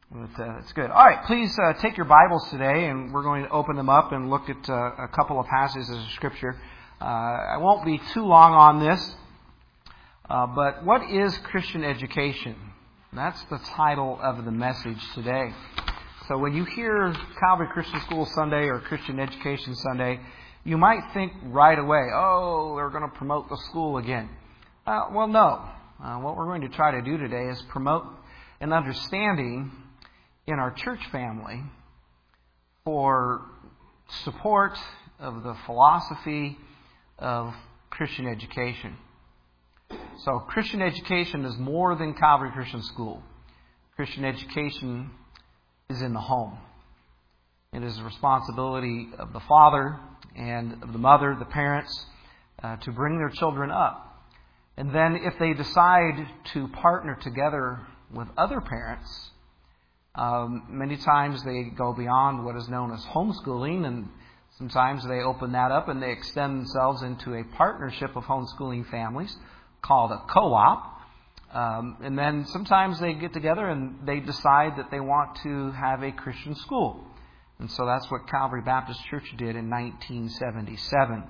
It's good. All right, please take your Bibles today, and we're going to open them up and look at a couple of passages of Scripture. I won't be too long on this, but what is Christian education? That's the title of the message today. So when you hear Calvary Christian School Sunday or Christian Education Sunday, you might think right away, oh, they're going to promote the school again. Well, no. What we're going to try to do today is promote an understanding in our church family for support of the philosophy of Christian education. So Christian education is more than Calvary Christian School. Christian education is in the home. It is the responsibility of the father and of the mother, the parents, to bring their children up. And then if they decide to partner together with other parents, many times they go beyond what is known as homeschooling, and sometimes they open that up and they extend themselves into a partnership of homeschooling families called a co-op. And then sometimes they get together and they decide that they want to have a Christian school. And so that's what Calvary Baptist Church did in 1977.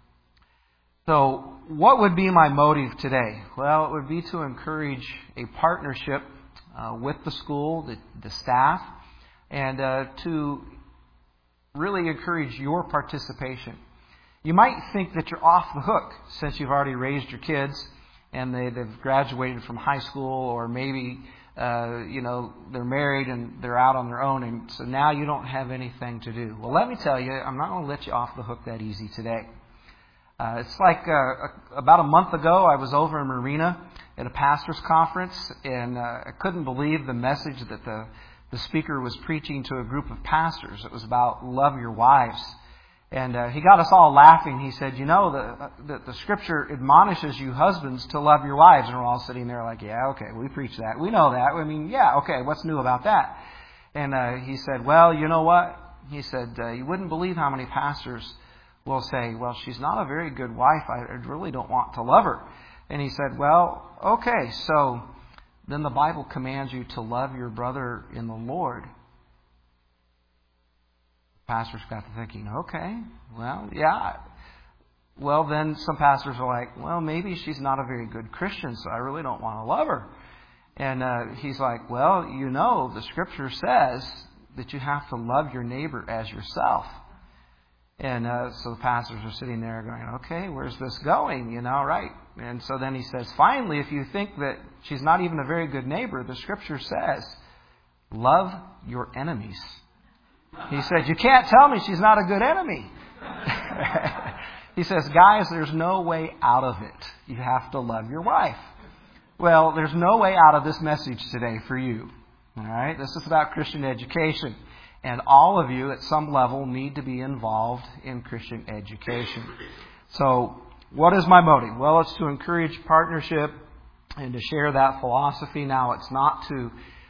So what would be my motive today? Well, it would be to encourage a partnership with the school, the staff, and to really encourage your participation. You might think that you're off the hook since you've already raised your kids and they've graduated from high school, or maybe they're married and they're out on their own, and so now you don't have anything to do. Well, let me tell you, I'm not going to let you off the hook that easy today. It's like about a month ago, I was over in Marina at a pastor's conference, and I couldn't believe the message that the speaker was preaching to a group of pastors. It was about love your wives. And he got us all laughing. He said, the Scripture admonishes you husbands to love your wives. And we're all sitting there like, yeah, okay, we preach that. We know that. I mean, yeah, okay, what's new about that? And he said, well, you know what? He said, you wouldn't believe how many pastors will say, well, she's not a very good wife. I really don't want to love her. And he said, well, okay, so then the Bible commands you to love your brother in the Lord. Pastors got to thinking, okay, well, yeah. Well, then some pastors are like, well, maybe she's not a very good Christian, so I really don't want to love her. And he's like, well, the Scripture says that you have to love your neighbor as yourself. And so the pastors are sitting there going, okay, where's this going? Right? And so then he says, finally, if you think that she's not even a very good neighbor, the Scripture says, love your enemies. He said, you can't tell me she's not a good enemy. He says, guys, there's no way out of it. You have to love your wife. Well, there's no way out of this message today for you. All right? This is about Christian education. And all of you, at some level, need to be involved in Christian education. So, what is my motive? Well, it's to encourage partnership and to share that philosophy. Now, it's not to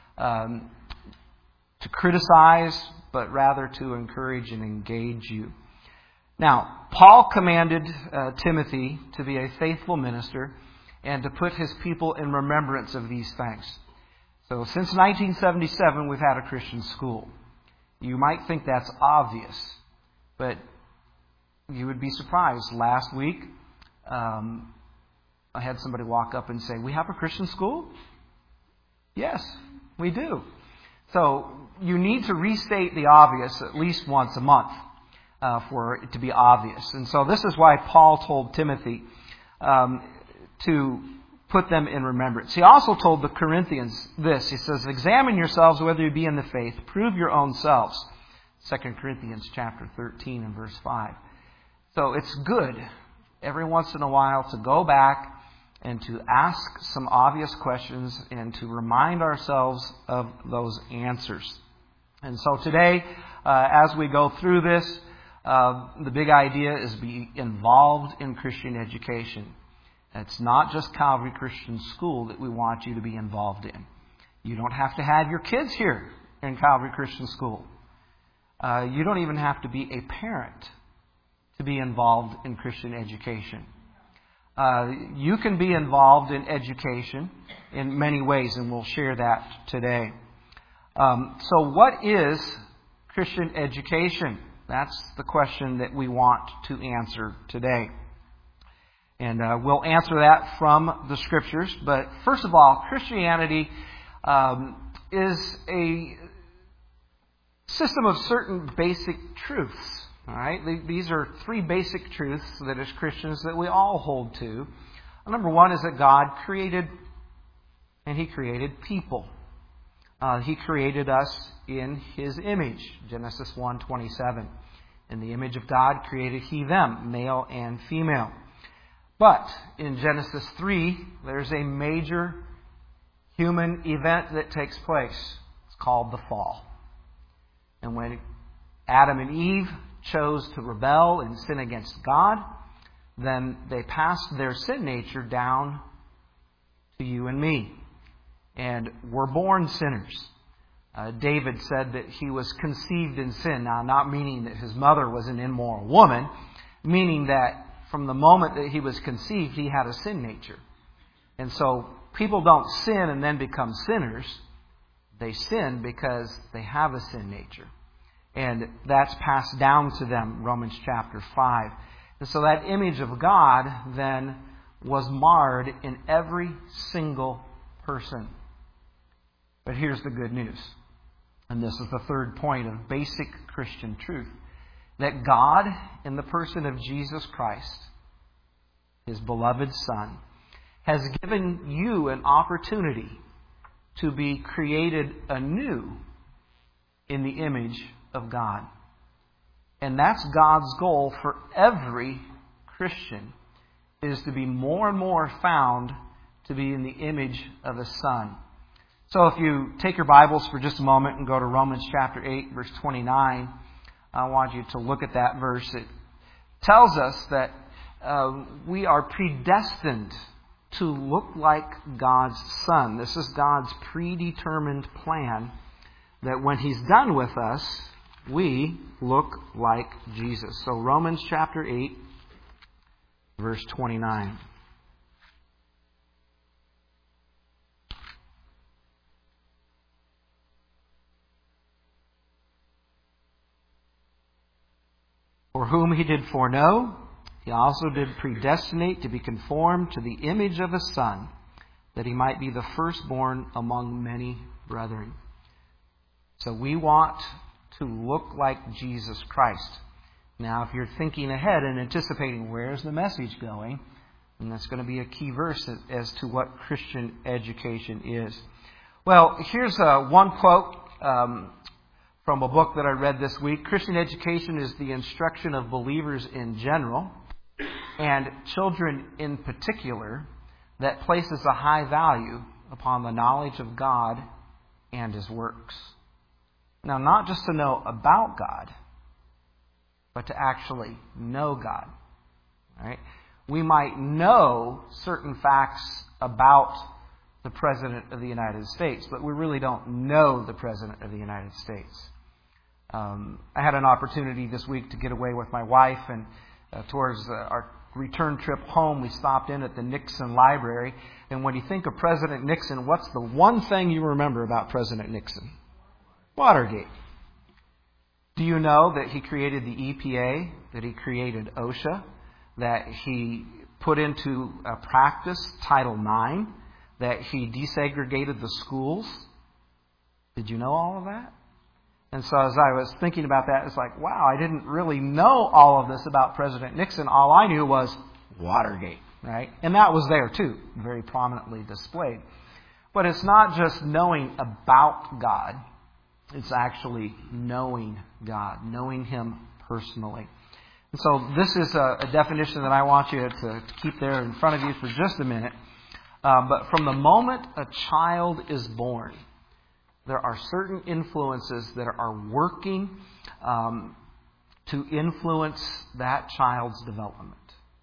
criticize, but rather to encourage and engage you. Now, Paul commanded Timothy to be a faithful minister and to put his people in remembrance of these things. So, since 1977, we've had a Christian school. You might think that's obvious, but you would be surprised. Last week, I had somebody walk up and say, we have a Christian school? Yes, we do. So you need to restate the obvious at least once a month for it to be obvious. And so this is why Paul told Timothy to put them in remembrance. He also told the Corinthians this. He says, examine yourselves whether you be in the faith. Prove your own selves. 2 Corinthians chapter 13 and verse 5. So it's good every once in a while to go back and to ask some obvious questions and to remind ourselves of those answers. And so today, as we go through this, the big idea is be involved in Christian education. It's not just Calvary Christian School that we want you to be involved in. You don't have to have your kids here in Calvary Christian School. You don't even have to be a parent to be involved in Christian education. You can be involved in education in many ways, and we'll share that today. So what is Christian education? That's the question that we want to answer today. And we'll answer that from the Scriptures. But first of all, Christianity is a system of certain basic truths. All right, these are three basic truths that as Christians that we all hold to. Number one is that God created, and He created people. He created us in His image. Genesis 1:27. In the image of God created He them, male and female. But in Genesis 3, there's a major human event that takes place. It's called the fall. And when Adam and Eve chose to rebel and sin against God, then they passed their sin nature down to you and me. And we're born sinners. David said that he was conceived in sin. Now, not meaning that his mother was an immoral woman, meaning that from the moment that he was conceived, he had a sin nature. And so people don't sin and then become sinners. They sin because they have a sin nature. And that's passed down to them, Romans chapter 5. And so that image of God then was marred in every single person. But here's the good news. And this is the third point of basic Christian truth. That God, in the person of Jesus Christ, His beloved Son, has given you an opportunity to be created anew in the image of God. And that's God's goal for every Christian, is to be more and more found to be in the image of His Son. So if you take your Bibles for just a moment and go to Romans chapter 8, verse 29, I want you to look at that verse. It tells us that we are predestined to look like God's Son. This is God's predetermined plan that when He's done with us, we look like Jesus. So Romans chapter 8, verse 29. For whom He did foreknow, He also did predestinate to be conformed to the image of His Son, that He might be the firstborn among many brethren. So we want to look like Jesus Christ. Now, if you're thinking ahead and anticipating where's the message going, then that's going to be a key verse as to what Christian education is. Well, here's one quote from a book that I read this week. Christian education is the instruction of believers in general, and children in particular, that places a high value upon the knowledge of God and His works. Now, not just to know about God, but to actually know God. Right? We might know certain facts about the President of the United States, but we really don't know the President of the United States. I had an opportunity this week to get away with my wife, and towards our return trip home, we stopped in at the Nixon Library. And when you think of President Nixon, what's the one thing you remember about President Nixon? Watergate. Do you know that he created the EPA, that he created OSHA, that he put into practice Title IX, that he desegregated the schools? Did you know all of that? And so as I was thinking about that, it's like, wow, I didn't really know all of this about President Nixon. All I knew was Watergate, right? And that was there too, very prominently displayed. But it's not just knowing about God. It's actually knowing God, knowing Him personally. And so this is a definition that I want you to keep there in front of you for just a minute. But from the moment a child is born, there are certain influences that are working to influence that child's development.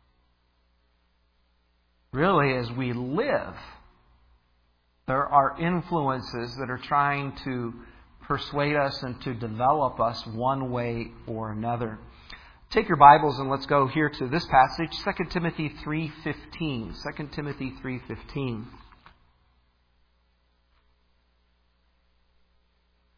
Really, as we live, there are influences that are trying to persuade us and to develop us one way or another. Take your Bibles and let's go here to this passage, 2 Timothy 3:15. 2 Timothy 3:15.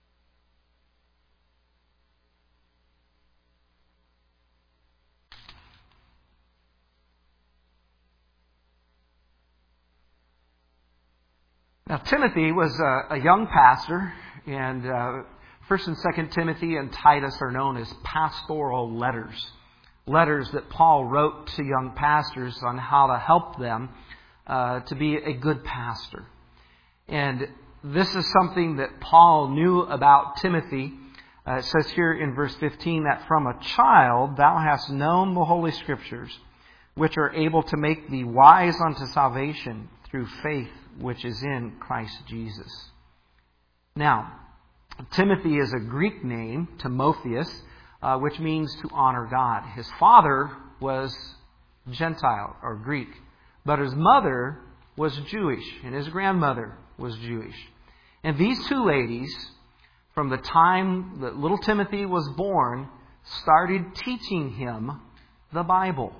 Now, Timothy was a young pastor, and 1st and 2nd Timothy and Titus are known as pastoral letters. Letters that Paul wrote to young pastors on how to help them to be a good pastor. And this is something that Paul knew about Timothy. It says here in verse 15 that from a child thou hast known the Holy Scriptures, which are able to make thee wise unto salvation through faith which is in Christ Jesus. Now, Timothy is a Greek name, Timotheus, which means to honor God. His father was Gentile or Greek, but his mother was Jewish, and his grandmother was Jewish. And these two ladies, from the time that little Timothy was born, started teaching him the Bible.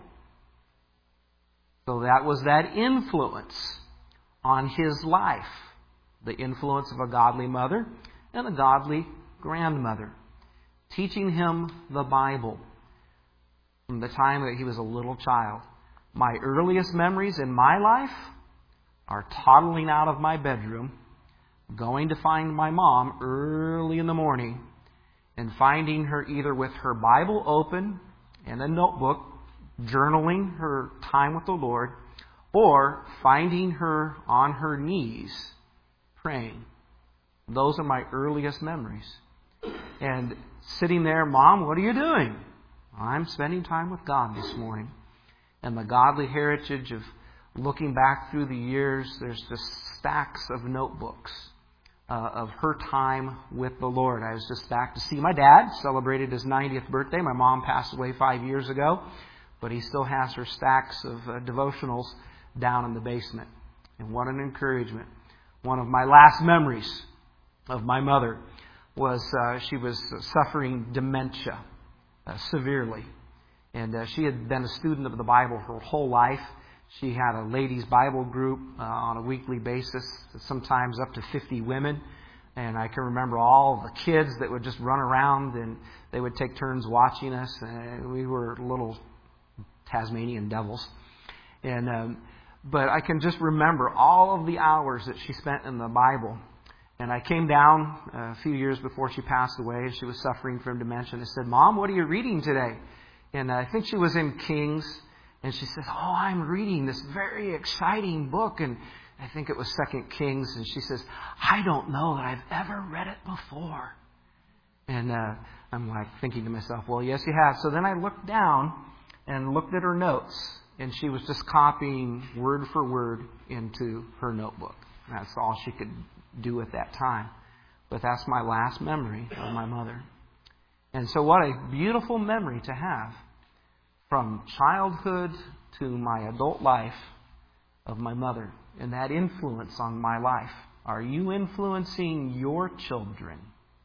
So that was that influence on his life. The influence of a godly mother and a godly grandmother. Teaching him the Bible from the time that he was a little child. My earliest memories in my life are toddling out of my bedroom, going to find my mom early in the morning, and finding her either with her Bible open and a notebook, journaling her time with the Lord, or finding her on her knees praying. Those are my earliest memories. And sitting there, Mom, what are you doing? I'm spending time with God this morning. And the godly heritage of looking back through the years, there's just stacks of notebooks of her time with the Lord. I was just back to see my dad, celebrated his 90th birthday. My mom passed away 5 years ago, but he still has her stacks of devotionals down in the basement. And what an encouragement. One of my last memories of my mother was she was suffering dementia severely. And she had been a student of the Bible her whole life. She had a ladies' Bible group on a weekly basis, sometimes up to 50 women. And I can remember all the kids that would just run around and they would take turns watching us. We were little Tasmanian devils. But I can just remember all of the hours that she spent in the Bible. And I came down a few years before she passed away, and she was suffering from dementia. And I said, Mom, what are you reading today? And I think she was in Kings. And she says, oh, I'm reading this very exciting book. And I think it was 2 Kings. And she says, I don't know that I've ever read it before. And I'm like thinking to myself, well, yes, you have. So then I looked down and looked at her notes. And she was just copying word for word into her notebook. That's all she could do at that time. But that's my last memory of my mother. And so what a beautiful memory to have from childhood to my adult life of my mother and that influence on my life. Are you influencing your children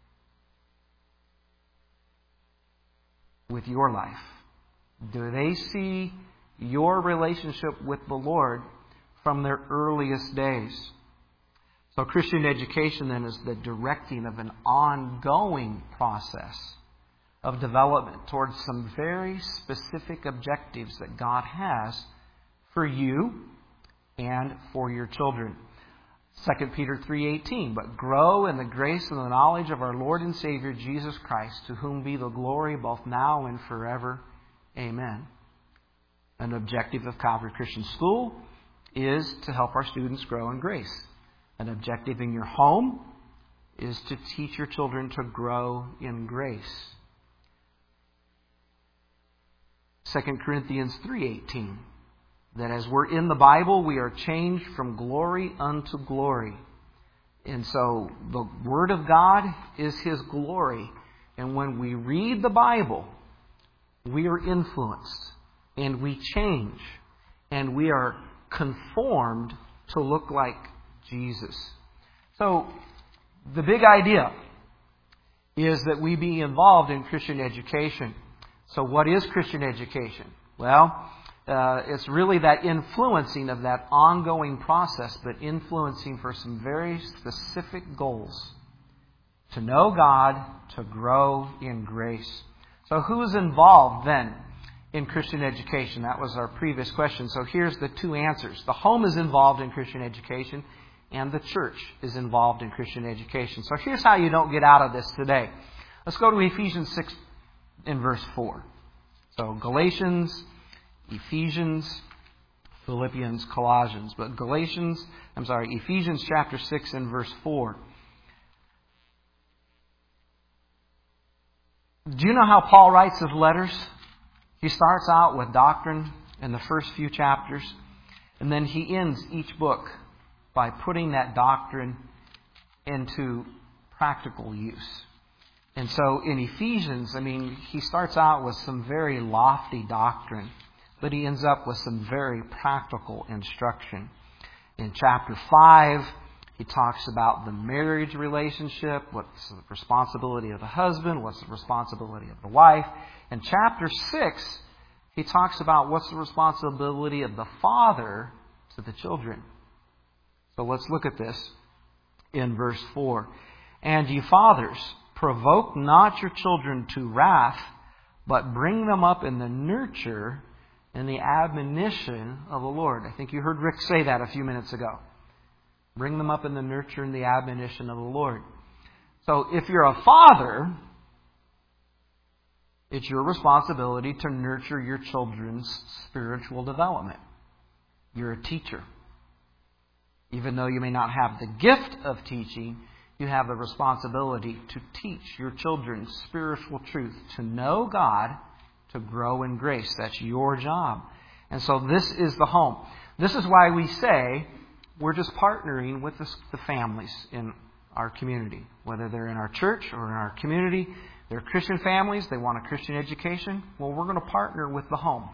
with your life? Do they see your relationship with the Lord from their earliest days? So Christian education then is the directing of an ongoing process of development towards some very specific objectives that God has for you and for your children. 2 Peter 3:18, but grow in the grace and the knowledge of our Lord and Savior Jesus Christ, to whom be the glory both now and forever. Amen. An objective of Calvary Christian School is to help our students grow in grace. An objective in your home is to teach your children to grow in grace. 2 Corinthians 3:18, that as we're in the Bible, we are changed from glory unto glory. And so the Word of God is His glory. And when we read the Bible, we are influenced and we change and we are conformed to look like Jesus. So the big idea is that we be involved in Christian education. So what is Christian education? Well, it's really that influencing of that ongoing process, but influencing for some very specific goals. To know God, to grow in grace. So who is involved then in Christian education? That was our previous question. So here's the two answers. The home is involved in Christian education. and the church is involved in Christian education. So here's how you don't get out of this today. Let's go to Ephesians 6 in verse 4. So Galatians, Ephesians, Philippians, Colossians. But Ephesians chapter 6 and verse 4. Do you know how Paul writes his letters? He starts out with doctrine in the first few chapters, and then he ends each book by putting that doctrine into practical use. And so in Ephesians, he starts out with some very lofty doctrine, but he ends up with some very practical instruction. In chapter 5, he talks about the marriage relationship, what's the responsibility of the husband, what's the responsibility of the wife. In chapter 6, he talks about what's the responsibility of the father to the children. So let's look at this in verse 4. And ye fathers, provoke not your children to wrath, but bring them up in the nurture and the admonition of the Lord. I think you heard Rick say that a few minutes ago. Bring them up in the nurture and the admonition of the Lord. So if you're a father, it's your responsibility to nurture your children's spiritual development. You're a teacher. Even though you may not have the gift of teaching, you have the responsibility to teach your children spiritual truth, to know God, to grow in grace. That's your job. And so this is the home. This is why we say we're just partnering with the families in our community. Whether they're in our church or in our community, they're Christian families, they want a Christian education. Well, we're going to partner with the home.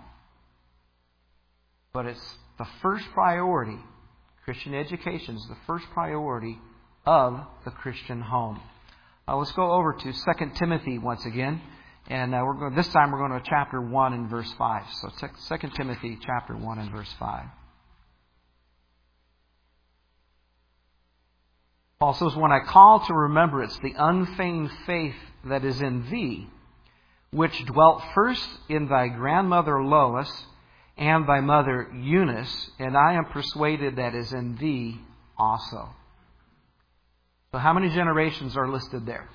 But it's the first priority. Christian education is the first priority of the Christian home. Let's go over to 2 Timothy once again. And this time we're going to chapter 1 and verse 5. So 2 Timothy chapter 1 and verse 5. Paul says, when I call to remembrance the unfeigned faith that is in thee, which dwelt first in thy grandmother Lois and thy mother Eunice, and I am persuaded that is in thee also. So how many generations are listed there?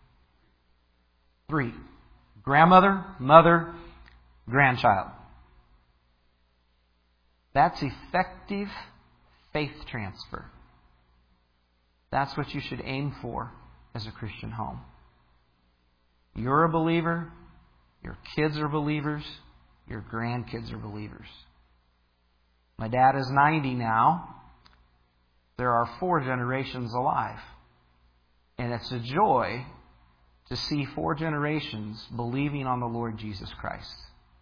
3. Grandmother, mother, grandchild. That's effective faith transfer. That's what you should aim for as a Christian home. You're a believer. Your kids are believers. Your grandkids are believers. My dad is 90 now. There are 4 generations alive. And it's a joy to see 4 generations believing on the Lord Jesus Christ.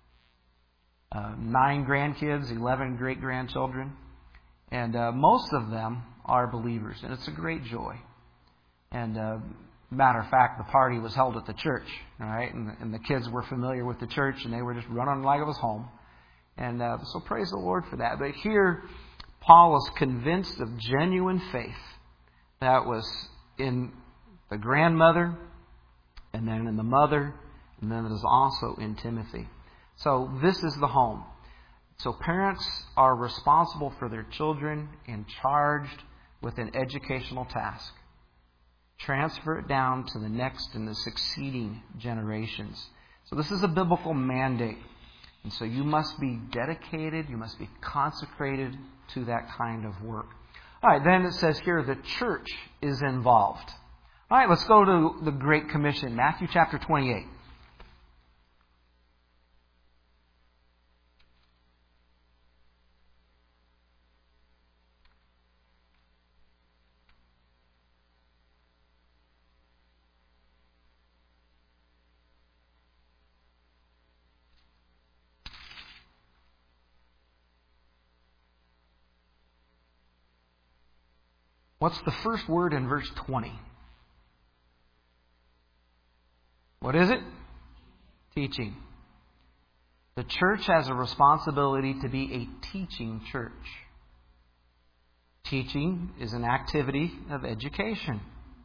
9 grandkids, 11 great-grandchildren. And most of them are believers. And it's a great joy. And matter of fact, the party was held at the church. All right? And the kids were familiar with the church, and they were just running like it was home. And so praise the Lord for that. But here, Paul is convinced of genuine faith that was in the grandmother, and then in the mother, and then it is also in Timothy. So this is the home. So parents are responsible for their children and charged with an educational task. Transfer it down to the next and the succeeding generations. So this is a biblical mandate. And so you must be dedicated, you must be consecrated to that kind of work. All right, then it says here the church is involved. All right, let's go to the Great Commission, Matthew chapter 28. What's the first word in verse 20? What is it? Teaching. The church has a responsibility to be a teaching church. Teaching is an activity of education.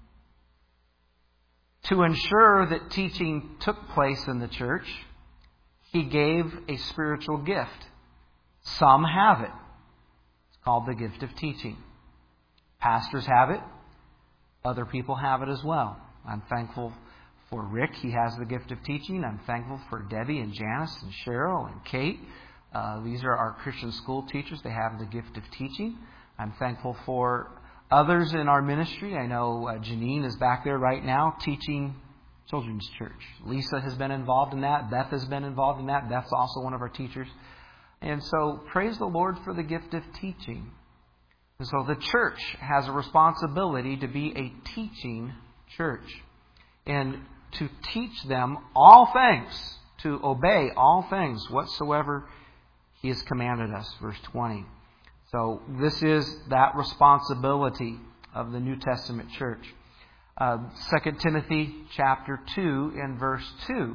To ensure that teaching took place in the church, He gave a spiritual gift. Some have it. It's called the gift of teaching. Pastors have it. Other people have it as well. I'm thankful for Rick. He has the gift of teaching. I'm thankful for Debbie and Janice and Cheryl and Kate. These are our Christian school teachers. They have the gift of teaching. I'm thankful for others in our ministry. I know Janine is back there right now teaching children's church. Lisa has been involved in that. Beth has been involved in that. Beth's also one of our teachers. And so praise the Lord for the gift of teaching. And so the church has a responsibility to be a teaching church and to teach them all things, to obey all things whatsoever He has commanded us. Verse 20. So this is that responsibility of the New Testament church. 2 Timothy chapter 2 and verse 2.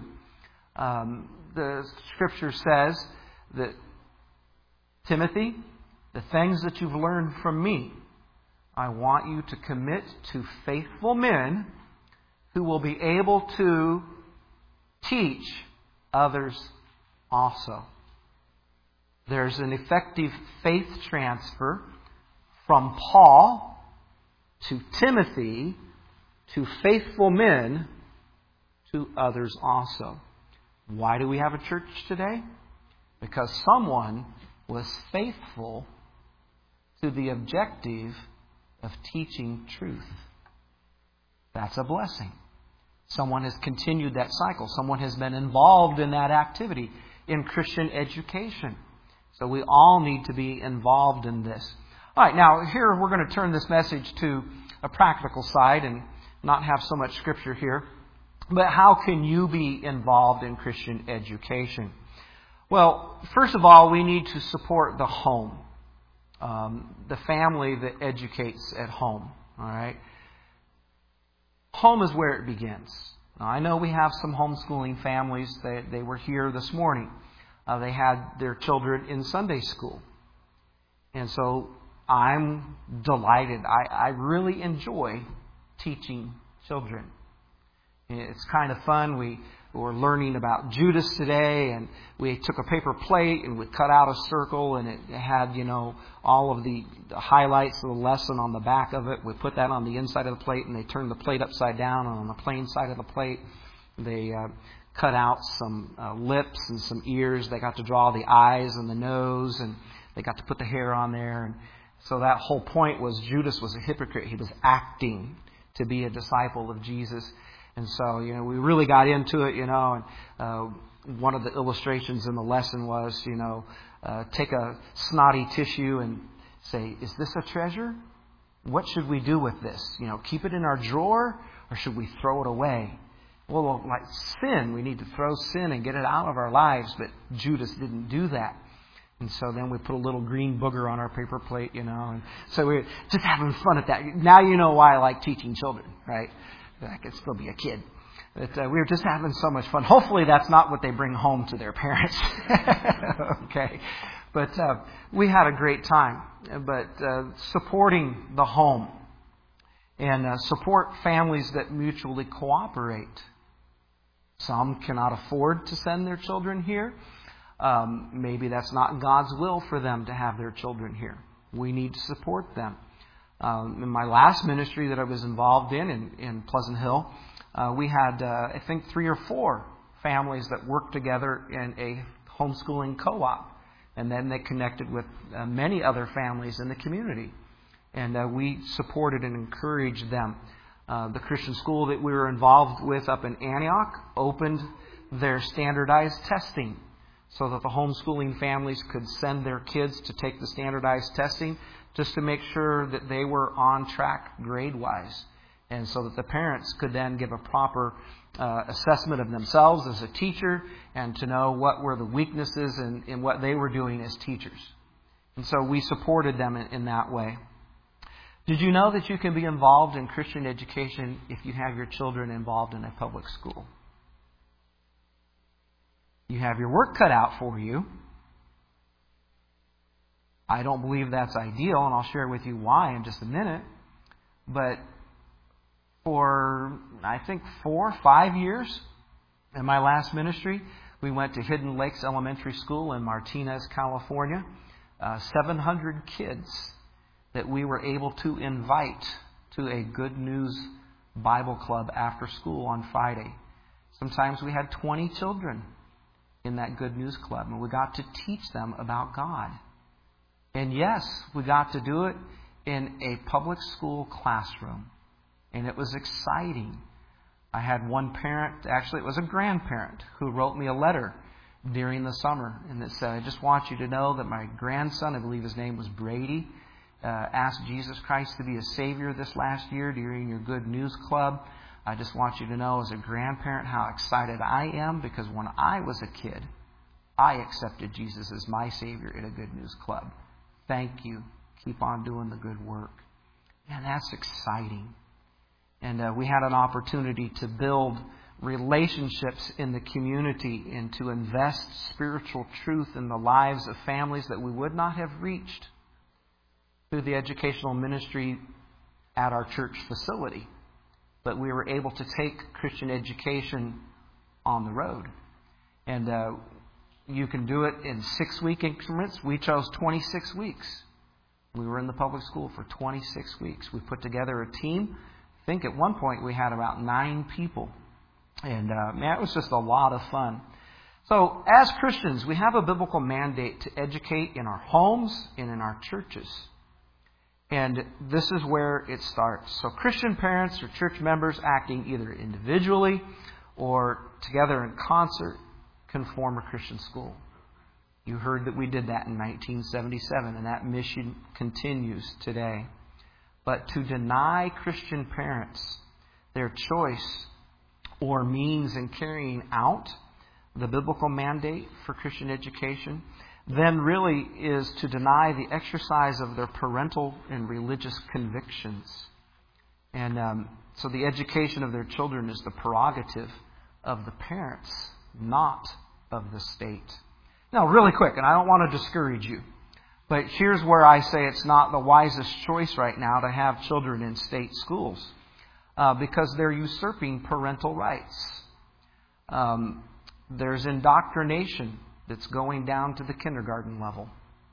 The Scripture says that, Timothy, the things that you've learned from me, I want you to commit to faithful men who will be able to teach others also. There's an effective faith transfer from Paul to Timothy to faithful men to others also. Why do we have a church today? Because someone was faithful to the objective of teaching truth. That's a blessing. Someone has continued that cycle. Someone has been involved in that activity in Christian education. So we all need to be involved in this. All right, now here we're going to turn this message to a practical side and not have so much Scripture here. But how can you be involved in Christian education? Well, first of all, we need to support the home. The family that educates at home. All right. Home is where it begins. Now, I know we have some homeschooling families. They were here this morning. They had their children in Sunday school. And so I'm delighted. I really enjoy teaching children. It's kind of fun. We were learning about Judas today, and we took a paper plate and we cut out a circle, and it had, all of the highlights of the lesson on the back of it. We put that on the inside of the plate, and they turned the plate upside down, and on the plain side of the plate, they cut out some lips and some ears. They got to draw the eyes and the nose, and they got to put the hair on there. And so that whole point was Judas was a hypocrite. He was acting to be a disciple of Jesus. And so, we really got into it, and one of the illustrations in the lesson was, take a snotty tissue and say, is this a treasure? What should we do with this? Keep it in our drawer, or should we throw it away? Well, like sin, we need to throw sin and get it out of our lives, but Judas didn't do that. And so then we put a little green booger on our paper plate, and so we're just having fun at that. Now you know why I like teaching children, right? I could still be a kid. But we were just having so much fun. Hopefully that's not what they bring home to their parents. Okay. But we had a great time. But supporting the home and support families that mutually cooperate. Some cannot afford to send their children here. Maybe that's not God's will for them to have their children here. We need to support them. In my last ministry that I was involved in Pleasant Hill, we had, I think, 3 or 4 families that worked together in a homeschooling co-op. And then they connected with many other families in the community. And we supported and encouraged them. The Christian school that we were involved with up in Antioch opened their standardized testing so that the homeschooling families could send their kids to take the standardized testing just to make sure that they were on track grade-wise, and so that the parents could then give a proper assessment of themselves as a teacher and to know what were the weaknesses in what they were doing as teachers. And so we supported them in that way. Did you know that you can be involved in Christian education if you have your children involved in a public school? You have your work cut out for you. I don't believe that's ideal, and I'll share with you why in just a minute. But for, I think, 4 or 5 years in my last ministry, we went to Hidden Lakes Elementary School in Martinez, California. 700 kids that we were able to invite to a Good News Bible Club after school on Friday. Sometimes we had 20 children in that Good News Club, and we got to teach them about God. And yes, we got to do it in a public school classroom, and it was exciting. I had one parent, actually it was a grandparent, who wrote me a letter during the summer, and it said, I just want you to know that my grandson, I believe his name was Brady, asked Jesus Christ to be a Savior this last year during your Good News Club. I just want you to know as a grandparent how excited I am, because when I was a kid, I accepted Jesus as my Savior at a Good News Club. Thank you. Keep on doing the good work. Man, that's exciting. And we had an opportunity to build relationships in the community and to invest spiritual truth in the lives of families that we would not have reached through the educational ministry at our church facility. But we were able to take Christian education on the road. And you can do it in 6-week increments. We chose 26 weeks. We were in the public school for 26 weeks. We put together a team. I think at one point we had about 9 people. And man, it was just a lot of fun. So as Christians, we have a biblical mandate to educate in our homes and in our churches. And this is where it starts. So Christian parents or church members acting either individually or together in concert can form a Christian school. You heard that we did that in 1977, and that mission continues today. But to deny Christian parents their choice or means in carrying out the biblical mandate for Christian education then really is to deny the exercise of their parental and religious convictions. And so the education of their children is the prerogative of the parents, not of the state. Now, really quick, and I don't want to discourage you, but here's where I say it's not the wisest choice right now to have children in state schools because they're usurping parental rights. There's indoctrination that's going down to the kindergarten level.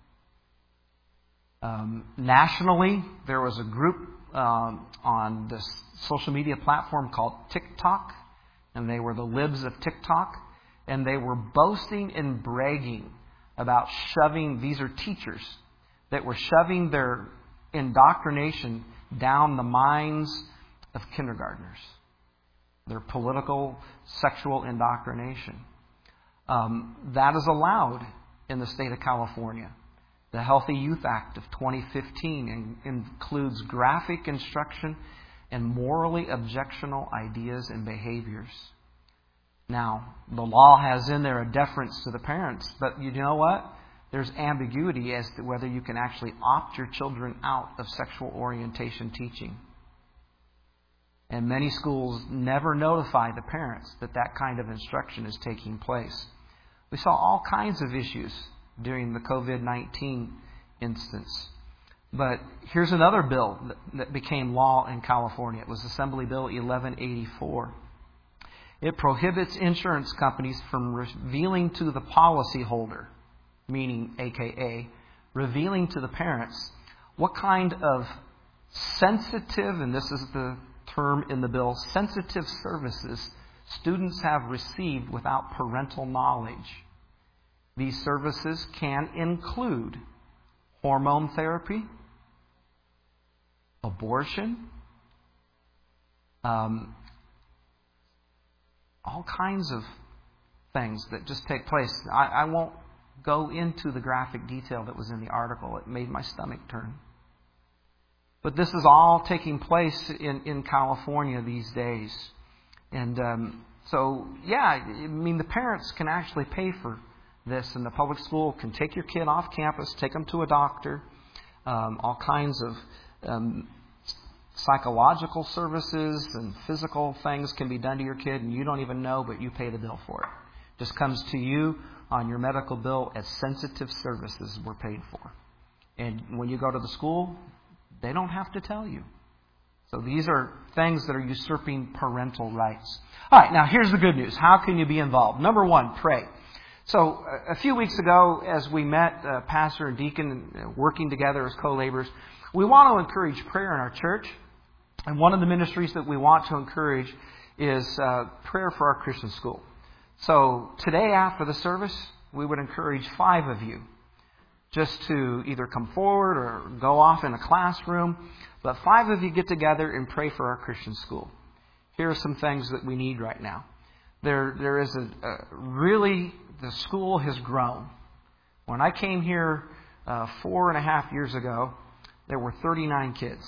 Nationally, there was a group on this social media platform called TikTok, and they were the libs of TikTok, and they were boasting and bragging about shoving, these are teachers, that were shoving their indoctrination down the minds of kindergartners, their political, sexual indoctrination. That is allowed in the state of California. The Healthy Youth Act of 2015 includes graphic instruction and morally objectionable ideas and behaviors. Now, the law has in there a deference to the parents, but you know what? There's ambiguity as to whether you can actually opt your children out of sexual orientation teaching. And many schools never notify the parents that that kind of instruction is taking place. We saw all kinds of issues during the COVID-19 instance. But here's another bill that became law in California. It was Assembly Bill 1184. It prohibits insurance companies from revealing to the policyholder, meaning AKA, revealing to the parents what kind of sensitive, and this is the term in the bill, sensitive services students have received without parental knowledge. These services can include hormone therapy, abortion, all kinds of things that just take place. I won't go into the graphic detail that was in the article. It made my stomach turn. But this is all taking place in California these days. And so, yeah, I mean, the parents can actually pay for this, and the public school can take your kid off campus, take them to a doctor, all kinds of psychological services and physical things can be done to your kid, and you don't even know, but you pay the bill for it. Just comes to you on your medical bill as sensitive services were paid for. And when you go to the school, they don't have to tell you. So these are things that are usurping parental rights. All right, now here's the good news. How can you be involved? Number one, pray. So a few weeks ago, as we met, Pastor and Deacon working together as co-laborers, We want to encourage prayer in our church. And one of the ministries that we want to encourage is prayer for our Christian school. So today after the service, we would encourage 5 of you just to either come forward or go off in a classroom. But 5 of you get together and pray for our Christian school. Here are some things that we need right now. There is the school has grown. When I came here 4.5 years ago, there were 39 kids.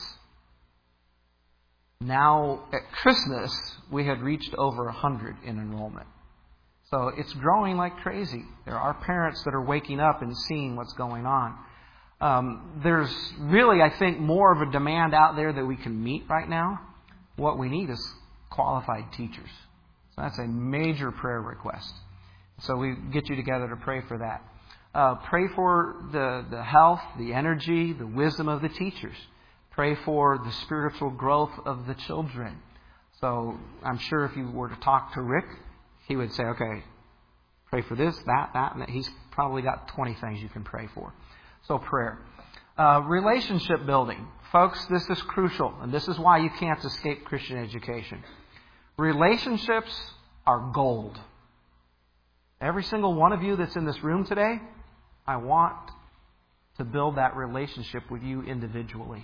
Now, at Christmas, we had reached over 100 in enrollment. So it's growing like crazy. There are parents that are waking up and seeing what's going on. There's really, I think, more of a demand out there that we can meet right now. What we need is qualified teachers. So that's a major prayer request. So we get you together to pray for that. Pray for the health, the energy, the wisdom of the teachers. Pray for the spiritual growth of the children. So I'm sure if you were to talk to Rick, he would say, okay, pray for this, that, and that. He's probably got 20 things you can pray for. So prayer. Relationship building. Folks, this is crucial, and this is why you can't escape Christian education. Relationships are gold. Every single one of you that's in this room today, I want to build that relationship with you individually.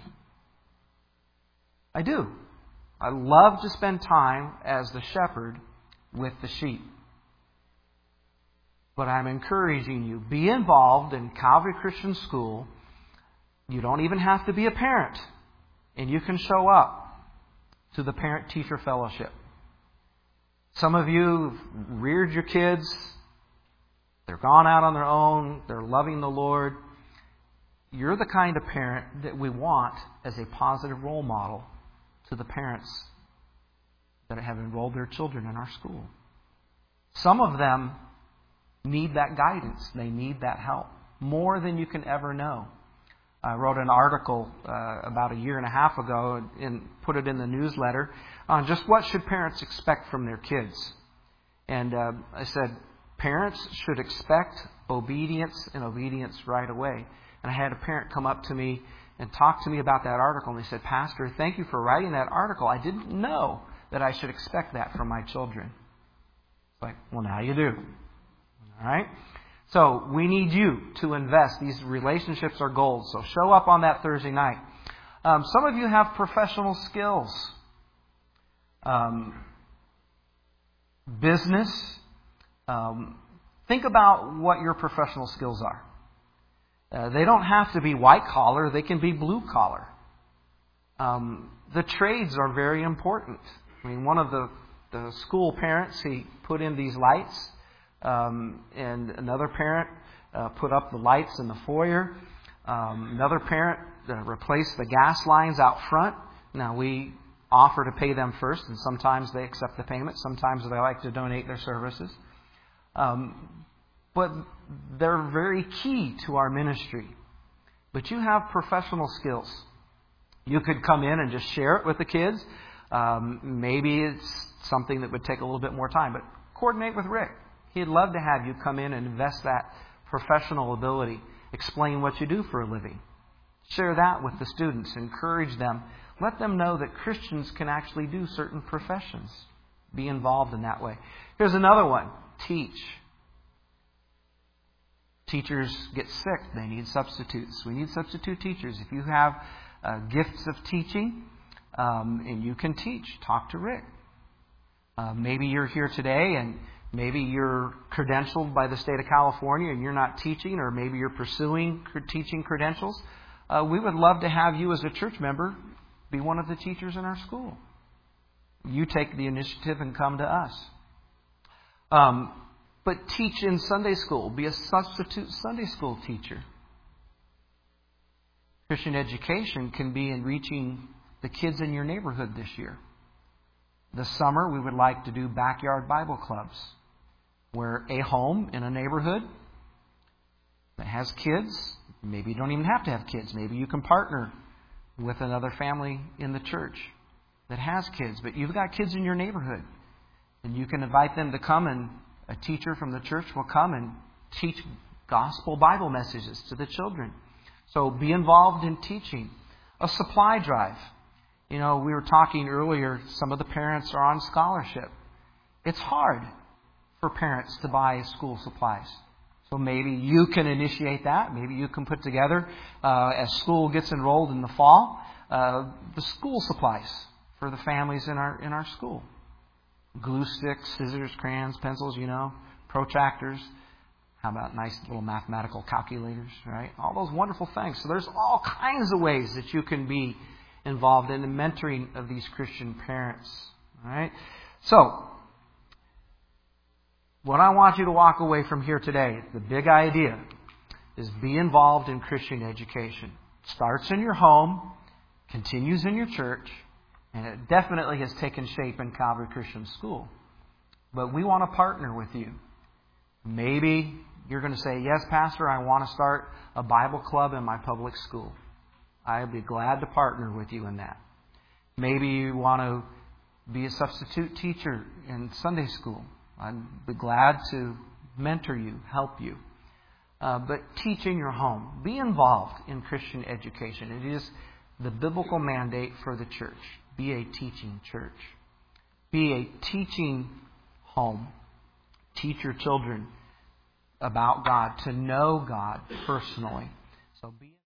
I do. I love to spend time as the shepherd with the sheep. But I'm encouraging you, be involved in Calvary Christian School. You don't even have to be a parent. And you can show up to the parent-teacher fellowship. Some of you have reared your kids. They're gone out on their own. They're loving the Lord. You're the kind of parent that we want as a positive role model to the parents that have enrolled their children in our school. Some of them need that guidance. They need that help more than you can ever know. I wrote an article about 1.5 years ago and put it in the newsletter on just what should parents expect from their kids. And I said, parents should expect obedience and obedience right away. And I had a parent come up to me and talk to me about that article. And they said, Pastor, thank you for writing that article. I didn't know that I should expect that from my children. It's like, well, now you do. All right? So we need you to invest. These relationships are gold. So show up on that Thursday night. Some of you have professional skills. Business. Think about what your professional skills are. They don't have to be white collar. They can be blue collar. The trades are very important. I mean, one of the school parents, he put in these lights. And another parent put up the lights in the foyer. Another parent replaced the gas lines out front. Now, we offer to pay them first, and sometimes they accept the payment. Sometimes they like to donate their services. But they're very key to our ministry. But you have professional skills. You could come in and just share it with the kids. Maybe it's something that would take a little bit more time, but coordinate with Rick. He'd love to have you come in and invest that professional ability. Explain what you do for a living. Share that with the students. Encourage them. Let them know that Christians can actually do certain professions. Be involved in that way. Here's another one. Teach. Teachers get sick. They need substitutes. We need substitute teachers. If you have gifts of teaching and you can teach, talk to Rick. Maybe you're here today and maybe you're credentialed by the state of California and you're not teaching, or maybe you're pursuing teaching credentials. We would love to have you as a church member be one of the teachers in our school. You take the initiative and come to us. But teach in Sunday school. Be a substitute Sunday school teacher. Christian education can be in reaching the kids in your neighborhood this year. This summer, we would like to do backyard Bible clubs, where a home in a neighborhood that has kids, maybe you don't even have to have kids. Maybe you can partner with another family in the church that has kids, but you've got kids in your neighborhood. And you can invite them to come, and a teacher from the church will come and teach gospel Bible messages to the children. So be involved in teaching. A supply drive. We were talking earlier, some of the parents are on scholarship. It's hard for parents to buy school supplies. So maybe you can initiate that. Maybe you can put together, as school gets enrolled in the fall, the school supplies for the families in our school. Glue sticks, scissors, crayons, pencils, protractors. How about nice little mathematical calculators, right? All those wonderful things. So there's all kinds of ways that you can be involved in the mentoring of these Christian parents. All right? So, what I want you to walk away from here today, the big idea, is be involved in Christian education. Starts in your home, continues in your church, and it definitely has taken shape in Calvary Christian School. But we want to partner with you. Maybe you're going to say, yes, Pastor, I want to start a Bible club in my public school. I'd be glad to partner with you in that. Maybe you want to be a substitute teacher in Sunday school. I'd be glad to mentor you, help you. But teach in your home. Be involved in Christian education. It is the biblical mandate for the church. Be a teaching church. Be a teaching home. Teach your children about God, to know God personally. So be